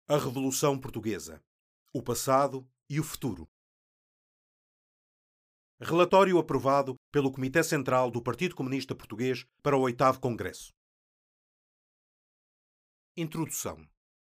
A Revolução Portuguesa. O passado e o futuro. Relatório aprovado pelo Comitê Central do Partido Comunista Português para o 8º Congresso. Introdução.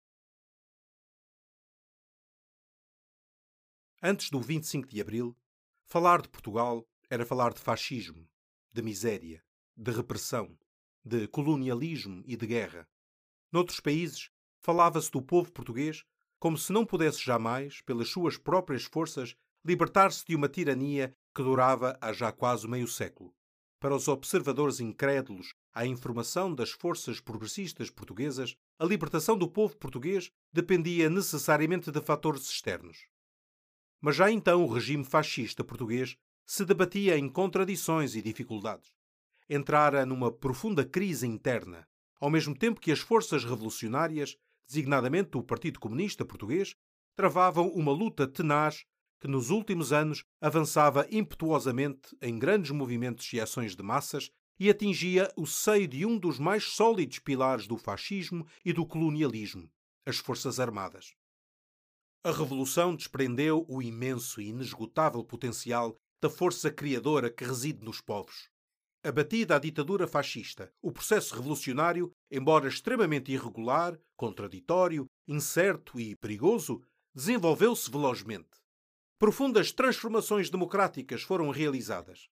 Antes do 25 de Abril, falar de Portugal era falar de fascismo, de miséria, de repressão, de colonialismo e de guerra. Noutros países, falava-se do povo português como se não pudesse jamais, pelas suas próprias forças, libertar-se de uma tirania que durava há já quase meio século. Para os observadores incrédulos à informação das forças progressistas portuguesas, a libertação do povo português dependia necessariamente de fatores externos. Mas já então o regime fascista português se debatia em contradições e dificuldades. Entrara numa profunda crise interna, ao mesmo tempo que as forças revolucionárias, designadamente o Partido Comunista Português, travavam uma luta tenaz que nos últimos anos avançava impetuosamente em grandes movimentos e ações de massas e atingia o seio de um dos mais sólidos pilares do fascismo e do colonialismo, as Forças Armadas. A Revolução desprendeu o imenso e inesgotável potencial da força criadora que reside nos povos. Abatida a ditadura fascista, o processo revolucionário, embora extremamente irregular, contraditório, incerto e perigoso, desenvolveu-se velozmente. Profundas transformações democráticas foram realizadas.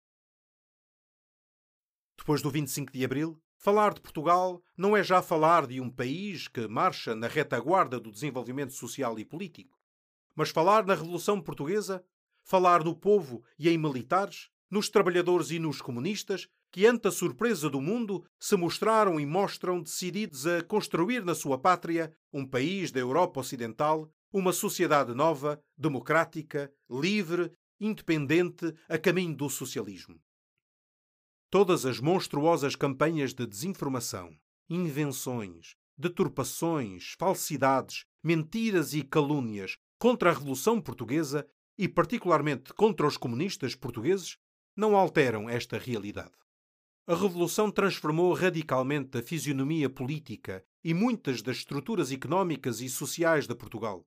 Depois do 25 de Abril, falar de Portugal não é já falar de um país que marcha na retaguarda do desenvolvimento social e político, mas falar na Revolução Portuguesa, falar no povo e em militares, nos trabalhadores e nos comunistas, que ante a surpresa do mundo se mostraram e mostram decididos a construir na sua pátria um país da Europa Ocidental, uma sociedade nova, democrática, livre, independente, a caminho do socialismo. Todas as monstruosas campanhas de desinformação, invenções, deturpações, falsidades, mentiras e calúnias contra a Revolução Portuguesa e particularmente contra os comunistas portugueses não alteram esta realidade. A Revolução transformou radicalmente a fisionomia política e muitas das estruturas económicas e sociais de Portugal.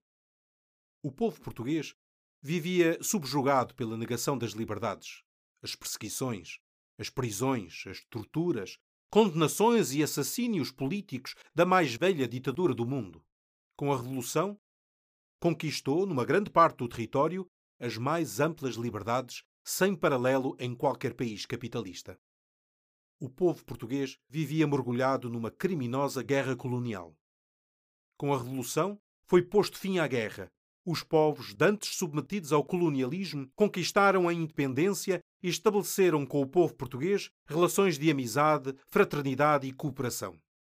O povo português vivia subjugado pela negação das liberdades, as perseguições, as prisões, as torturas, condenações e assassínios políticos da mais velha ditadura do mundo. Com a Revolução, conquistou, numa grande parte do território, as mais amplas liberdades sem paralelo em qualquer país capitalista. O povo português vivia mergulhado numa criminosa guerra colonial. Com a Revolução, foi posto fim à guerra. Os povos, dantes submetidos ao colonialismo, conquistaram a independência e estabeleceram com o povo português relações de amizade, fraternidade e cooperação.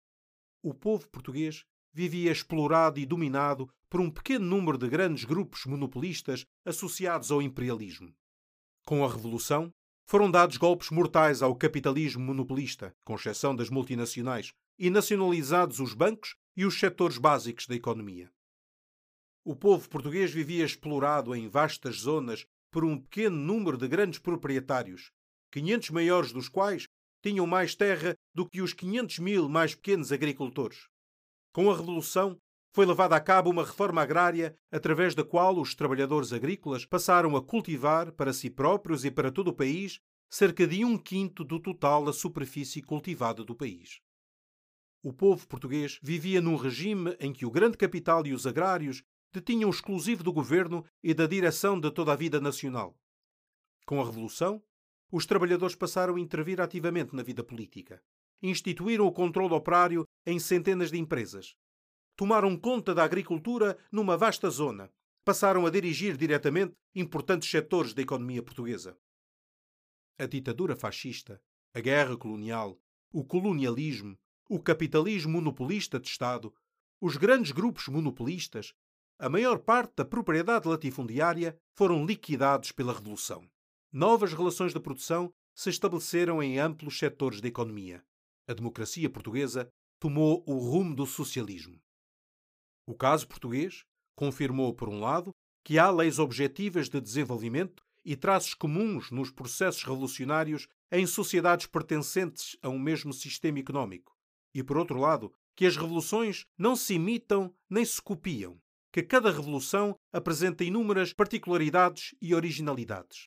O povo português vivia explorado e dominado por um pequeno número de grandes grupos monopolistas associados ao imperialismo. Com a Revolução, foram dados golpes mortais ao capitalismo monopolista, com exceção das multinacionais, e nacionalizados os bancos e os setores básicos da economia. O povo português vivia explorado em vastas zonas por um pequeno número de grandes proprietários, 500 maiores dos quais tinham mais terra do que os 500.000 mais pequenos agricultores. Com a Revolução, foi levada a cabo uma reforma agrária através da qual os trabalhadores agrícolas passaram a cultivar para si próprios e para todo o país cerca de 1/5 do total da superfície cultivada do país. O povo português vivia num regime em que o grande capital e os agrários detinham o exclusivo do governo e da direção de toda a vida nacional. Com a Revolução, os trabalhadores passaram a intervir ativamente na vida política. Instituíram o controle operário em centenas de empresas. Tomaram conta da agricultura numa vasta zona. Passaram a dirigir diretamente importantes setores da economia portuguesa. A ditadura fascista, a guerra colonial, o colonialismo, o capitalismo monopolista de Estado, os grandes grupos monopolistas, a maior parte da propriedade latifundiária foram liquidados pela Revolução. Novas relações de produção se estabeleceram em amplos setores da economia. A democracia portuguesa tomou o rumo do socialismo. O caso português confirmou, por um lado, que há leis objetivas de desenvolvimento e traços comuns nos processos revolucionários em sociedades pertencentes a um mesmo sistema económico, e, por outro lado, que as revoluções não se imitam nem se copiam, que cada revolução apresenta inúmeras particularidades e originalidades.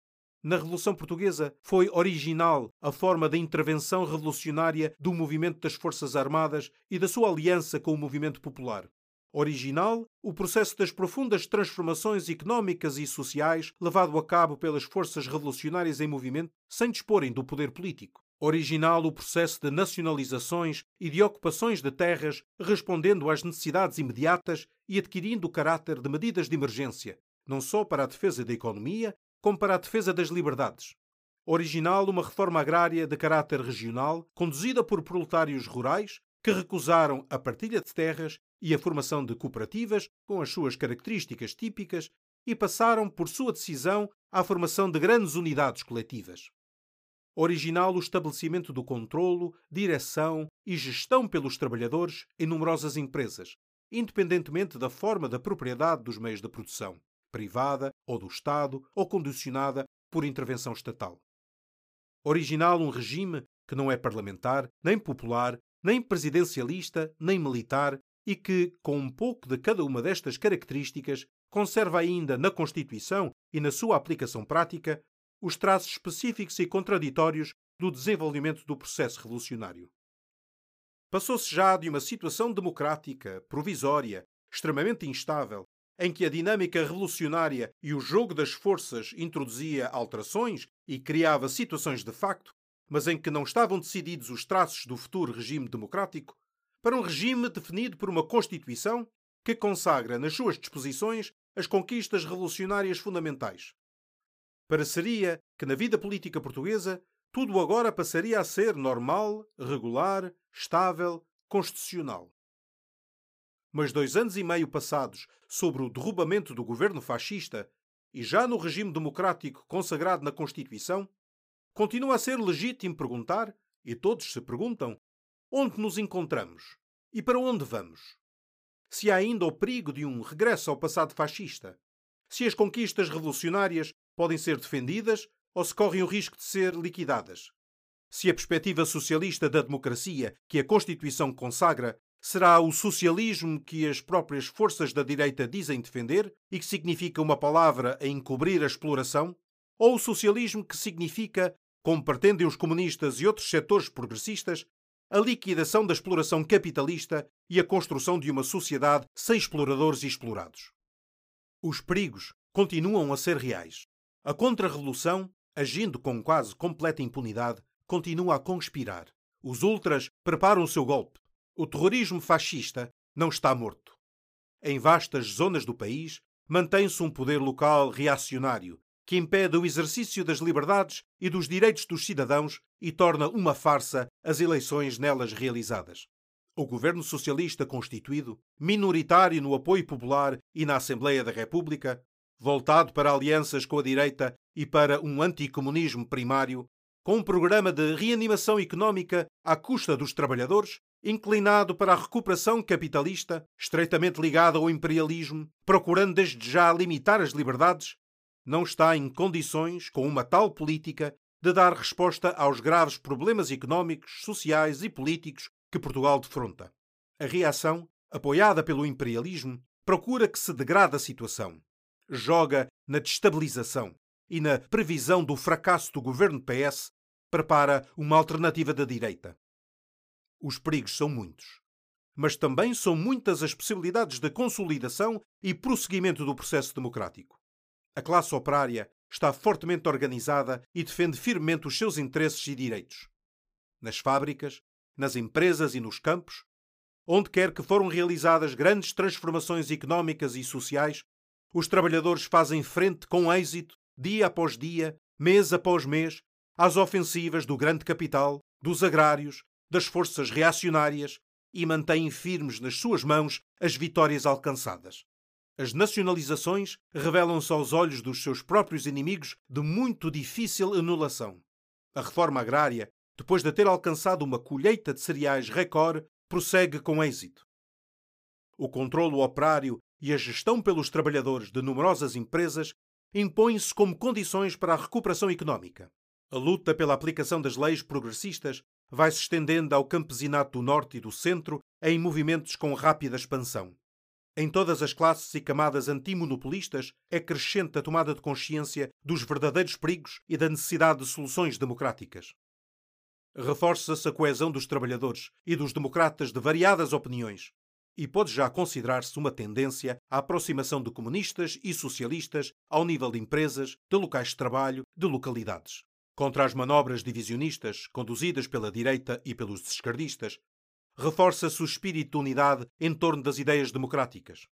Na Revolução Portuguesa foi original a forma da intervenção revolucionária do movimento das Forças Armadas e da sua aliança com o movimento popular. Original o processo das profundas transformações económicas e sociais levado a cabo pelas forças revolucionárias em movimento sem disporem do poder político. Original o processo de nacionalizações e de ocupações de terras respondendo às necessidades imediatas e adquirindo o caráter de medidas de emergência, não só para a defesa da economia, como para a defesa das liberdades. Original uma reforma agrária de caráter regional, conduzida por proletários rurais, que recusaram a partilha de terras e a formação de cooperativas, com as suas características típicas, e passaram, por sua decisão, à formação de grandes unidades coletivas. Original o estabelecimento do controlo, direção e gestão pelos trabalhadores em numerosas empresas, independentemente da forma da propriedade dos meios de produção, privada ou do Estado ou condicionada por intervenção estatal. Original um regime que não é parlamentar, nem popular, nem presidencialista, nem militar e que, com um pouco de cada uma destas características, conserva ainda na Constituição e na sua aplicação prática os traços específicos e contraditórios do desenvolvimento do processo revolucionário. Passou-se já de uma situação democrática, provisória, extremamente instável, em que a dinâmica revolucionária e o jogo das forças introduzia alterações e criava situações de facto, mas em que não estavam decididos os traços do futuro regime democrático, para um regime definido por uma Constituição que consagra nas suas disposições as conquistas revolucionárias fundamentais. Pareceria que na vida política portuguesa tudo agora passaria a ser normal, regular, estável, constitucional. Mas 2 anos e meio passados sobre o derrubamento do governo fascista e já no regime democrático consagrado na Constituição, continua a ser legítimo perguntar, e todos se perguntam, onde nos encontramos e para onde vamos? Se há ainda o perigo de um regresso ao passado fascista, se as conquistas revolucionárias podem ser defendidas ou se correm o risco de ser liquidadas, se a perspectiva socialista da democracia que a Constituição consagra será o socialismo que as próprias forças da direita dizem defender e que significa uma palavra a encobrir a exploração, ou o socialismo que significa, como pretendem os comunistas e outros setores progressistas, a liquidação da exploração capitalista e a construção de uma sociedade sem exploradores e explorados. Os perigos continuam a ser reais. A contra-revolução, agindo com quase completa impunidade, continua a conspirar. Os ultras preparam o seu golpe. O terrorismo fascista não está morto. Em vastas zonas do país, mantém-se um poder local reacionário que impede o exercício das liberdades e dos direitos dos cidadãos e torna uma farsa as eleições nelas realizadas. O governo socialista constituído, minoritário no apoio popular e na Assembleia da República, voltado para alianças com a direita e para um anticomunismo primário, com um programa de reanimação económica à custa dos trabalhadores, inclinado para a recuperação capitalista, estreitamente ligado ao imperialismo, procurando desde já limitar as liberdades, não está em condições, com uma tal política, de dar resposta aos graves problemas económicos, sociais e políticos que Portugal defronta. A reação, apoiada pelo imperialismo, procura que se degrade a situação. Joga na destabilização e na previsão do fracasso do governo PS, prepara uma alternativa da direita. Os perigos são muitos. Mas também são muitas as possibilidades de consolidação e prosseguimento do processo democrático. A classe operária está fortemente organizada e defende firmemente os seus interesses e direitos. Nas fábricas, nas empresas e nos campos, onde quer que foram realizadas grandes transformações económicas e sociais, os trabalhadores fazem frente com êxito, dia após dia, mês após mês, às ofensivas do grande capital, dos agrários, das forças reacionárias e mantêm firmes nas suas mãos as vitórias alcançadas. As nacionalizações revelam-se aos olhos dos seus próprios inimigos de muito difícil anulação. A reforma agrária, depois de ter alcançado uma colheita de cereais recorde, prossegue com êxito. O controlo operário e a gestão pelos trabalhadores de numerosas empresas impõem-se como condições para a recuperação económica. A luta pela aplicação das leis progressistas vai se estendendo ao campesinato do Norte e do Centro em movimentos com rápida expansão. Em todas as classes e camadas antimonopolistas é crescente a tomada de consciência dos verdadeiros perigos e da necessidade de soluções democráticas. Reforça-se a coesão dos trabalhadores e dos democratas de variadas opiniões, e pode já considerar-se uma tendência à aproximação de comunistas e socialistas ao nível de empresas, de locais de trabalho, de localidades. Contra as manobras divisionistas conduzidas pela direita e pelos esquerdistas, reforça-se o espírito de unidade em torno das ideias democráticas.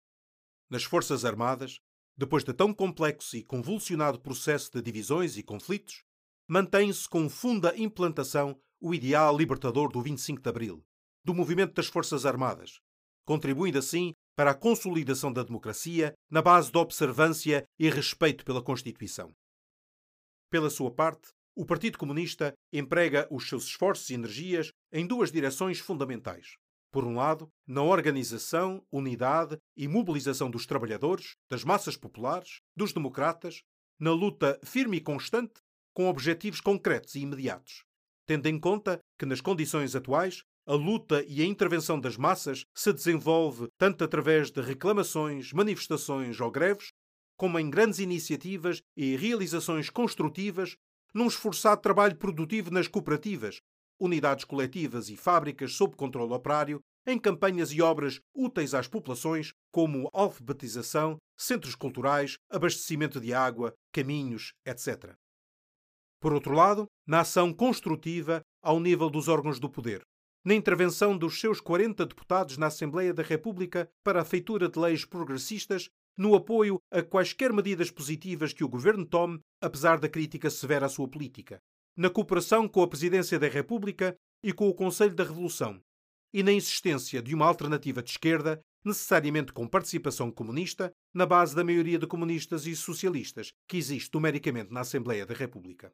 Nas Forças Armadas, depois de tão complexo e convulsionado processo de divisões e conflitos, mantém-se com funda implantação o ideal libertador do 25 de Abril, do movimento das Forças Armadas, contribuindo assim para a consolidação da democracia na base da observância e respeito pela Constituição. Pela sua parte, o Partido Comunista emprega os seus esforços e energias em duas direções fundamentais. Por um lado, na organização, unidade e mobilização dos trabalhadores, das massas populares, dos democratas, na luta firme e constante com objetivos concretos e imediatos, tendo em conta que, nas condições atuais, a luta e a intervenção das massas se desenvolve tanto através de reclamações, manifestações ou greves, como em grandes iniciativas e realizações construtivas num esforçado trabalho produtivo nas cooperativas, unidades coletivas e fábricas sob controle operário, em campanhas e obras úteis às populações, como alfabetização, centros culturais, abastecimento de água, caminhos, etc. Por outro lado, na ação construtiva ao nível dos órgãos do poder, na intervenção dos seus 40 deputados na Assembleia da República para a feitura de leis progressistas, no apoio a quaisquer medidas positivas que o governo tome, apesar da crítica severa à sua política, na cooperação com a Presidência da República e com o Conselho da Revolução, e na insistência de uma alternativa de esquerda, necessariamente com participação comunista, na base da maioria de comunistas e socialistas que existe numericamente na Assembleia da República.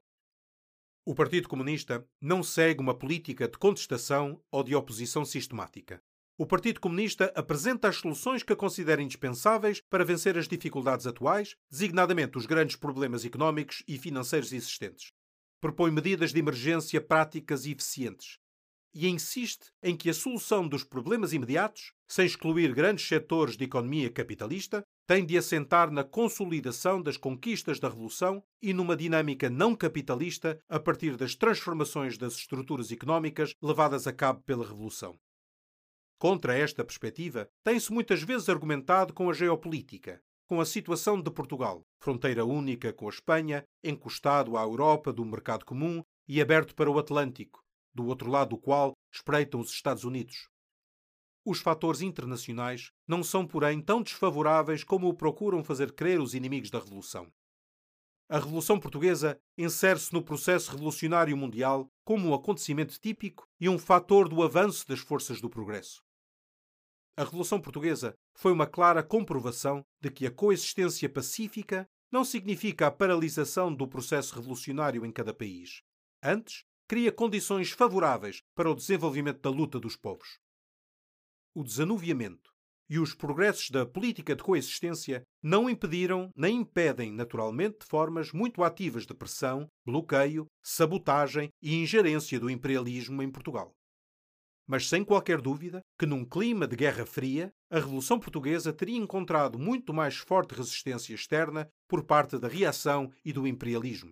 O Partido Comunista não segue uma política de contestação ou de oposição sistemática. O Partido Comunista apresenta as soluções que considera indispensáveis para vencer as dificuldades atuais, designadamente os grandes problemas económicos e financeiros existentes. Propõe medidas de emergência práticas e eficientes. E insiste em que a solução dos problemas imediatos, sem excluir grandes setores de economia capitalista, tem de assentar na consolidação das conquistas da Revolução e numa dinâmica não capitalista a partir das transformações das estruturas económicas levadas a cabo pela Revolução. Contra esta perspectiva, tem-se muitas vezes argumentado com a geopolítica, com a situação de Portugal, fronteira única com a Espanha, encostado à Europa do mercado comum e aberto para o Atlântico, do outro lado do qual espreitam os Estados Unidos. Os fatores internacionais não são, porém, tão desfavoráveis como o procuram fazer crer os inimigos da Revolução. A Revolução Portuguesa insere-se no processo revolucionário mundial como um acontecimento típico e um fator do avanço das forças do progresso. A Revolução Portuguesa foi uma clara comprovação de que a coexistência pacífica não significa a paralisação do processo revolucionário em cada país. Antes, cria condições favoráveis para o desenvolvimento da luta dos povos. O desanuviamento e os progressos da política de coexistência não impediram nem impedem naturalmente formas muito ativas de pressão, bloqueio, sabotagem e ingerência do imperialismo em Portugal. Mas sem qualquer dúvida que num clima de Guerra Fria, a Revolução Portuguesa teria encontrado muito mais forte resistência externa por parte da reação e do imperialismo.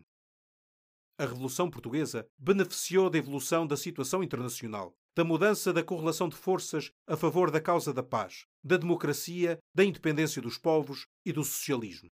A Revolução Portuguesa beneficiou da evolução da situação internacional, da mudança da correlação de forças a favor da causa da paz, da democracia, da independência dos povos e do socialismo.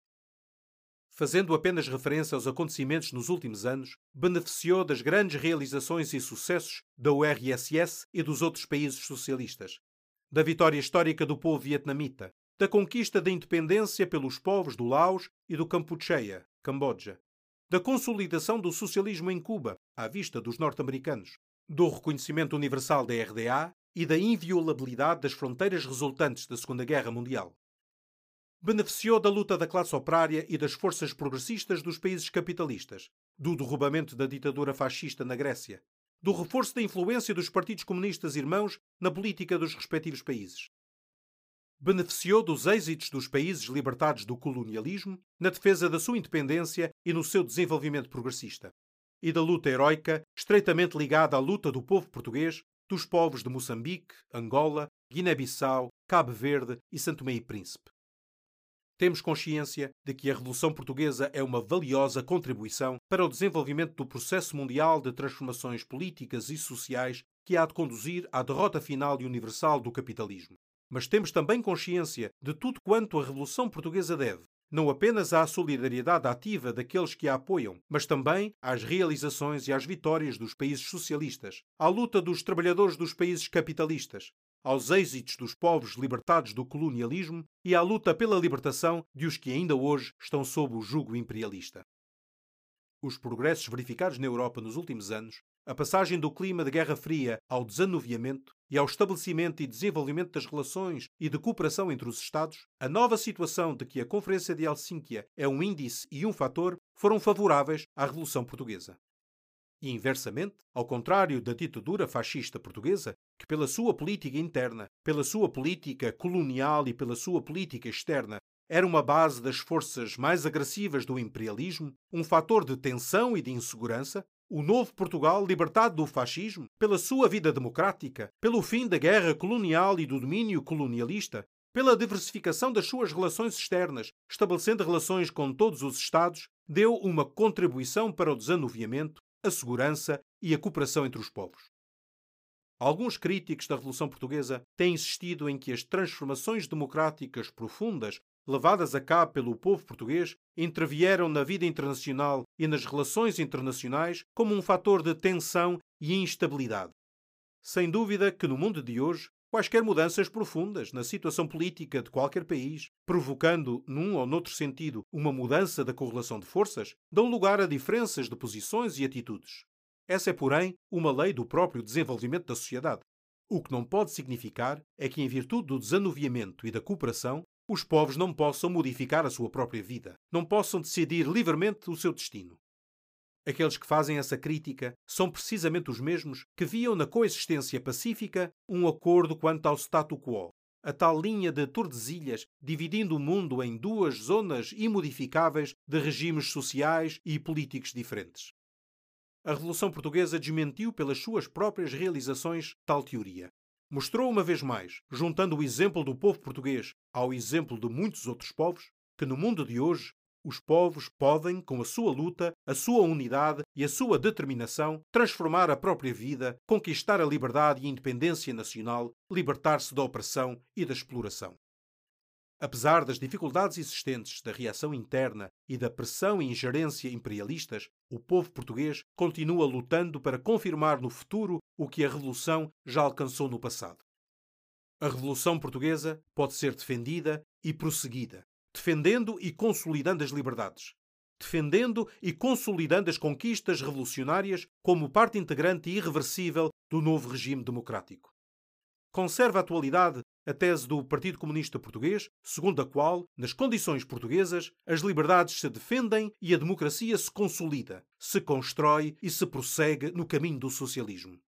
Fazendo apenas referência aos acontecimentos nos últimos anos, beneficiou das grandes realizações e sucessos da URSS e dos outros países socialistas, da vitória histórica do povo vietnamita, da conquista da independência pelos povos do Laos e do Kampucheia, Camboja, da consolidação do socialismo em Cuba, à vista dos norte-americanos, do reconhecimento universal da RDA e da inviolabilidade das fronteiras resultantes da Segunda Guerra Mundial. Beneficiou da luta da classe operária e das forças progressistas dos países capitalistas, do derrubamento da ditadura fascista na Grécia, do reforço da influência dos partidos comunistas irmãos na política dos respectivos países. Beneficiou dos êxitos dos países libertados do colonialismo na defesa da sua independência e no seu desenvolvimento progressista, e da luta heroica estreitamente ligada à luta do povo português dos povos de Moçambique, Angola, Guiné-Bissau, Cabo Verde e São Tomé e Príncipe. Temos consciência de que a Revolução Portuguesa é uma valiosa contribuição para o desenvolvimento do processo mundial de transformações políticas e sociais que há de conduzir à derrota final e universal do capitalismo. Mas temos também consciência de tudo quanto a Revolução Portuguesa deve, não apenas à solidariedade ativa daqueles que a apoiam, mas também às realizações e às vitórias dos países socialistas, à luta dos trabalhadores dos países capitalistas, aos êxitos dos povos libertados do colonialismo e à luta pela libertação de os que ainda hoje estão sob o jugo imperialista. Os progressos verificados na Europa nos últimos anos, a passagem do clima de Guerra Fria ao desanuviamento e ao estabelecimento e desenvolvimento das relações e de cooperação entre os Estados, a nova situação de que a Conferência de Helsínquia é um índice e um fator, foram favoráveis à Revolução Portuguesa. E, inversamente, ao contrário da ditadura fascista portuguesa, que pela sua política interna, pela sua política colonial e pela sua política externa, era uma base das forças mais agressivas do imperialismo, um fator de tensão e de insegurança, o novo Portugal, libertado do fascismo, pela sua vida democrática, pelo fim da guerra colonial e do domínio colonialista, pela diversificação das suas relações externas, estabelecendo relações com todos os Estados, deu uma contribuição para o desanuviamento, a segurança e a cooperação entre os povos. Alguns críticos da Revolução Portuguesa têm insistido em que as transformações democráticas profundas levadas a cabo pelo povo português intervieram na vida internacional e nas relações internacionais como um fator de tensão e instabilidade. Sem dúvida que no mundo de hoje, quaisquer mudanças profundas na situação política de qualquer país, provocando, num ou noutro sentido, uma mudança da correlação de forças, dão lugar a diferenças de posições e atitudes. Essa é, porém, uma lei do próprio desenvolvimento da sociedade. O que não pode significar é que, em virtude do desanuviamento e da cooperação, os povos não possam modificar a sua própria vida, não possam decidir livremente o seu destino. Aqueles que fazem essa crítica são precisamente os mesmos que viam na coexistência pacífica um acordo quanto ao statu quo, a tal linha de Tordesilhas dividindo o mundo em duas zonas imodificáveis de regimes sociais e políticos diferentes. A Revolução Portuguesa desmentiu pelas suas próprias realizações tal teoria. Mostrou uma vez mais, juntando o exemplo do povo português ao exemplo de muitos outros povos, que no mundo de hoje os povos podem, com a sua luta, a sua unidade e a sua determinação, transformar a própria vida, conquistar a liberdade e a independência nacional, libertar-se da opressão e da exploração. Apesar das dificuldades existentes da reação interna e da pressão e ingerência imperialistas, o povo português continua lutando para confirmar no futuro o que a Revolução já alcançou no passado. A Revolução Portuguesa pode ser defendida e prosseguida, defendendo e consolidando as liberdades, defendendo e consolidando as conquistas revolucionárias como parte integrante e irreversível do novo regime democrático. Conserva a atualidade a tese do Partido Comunista Português, segundo a qual, nas condições portuguesas, as liberdades se defendem e a democracia se consolida, se constrói e se prossegue no caminho do socialismo.